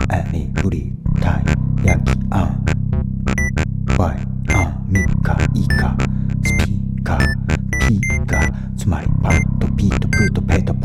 に振りたい焼きあん Y あんミカイカスピーカーピーカーつまりパとピーとプーとペと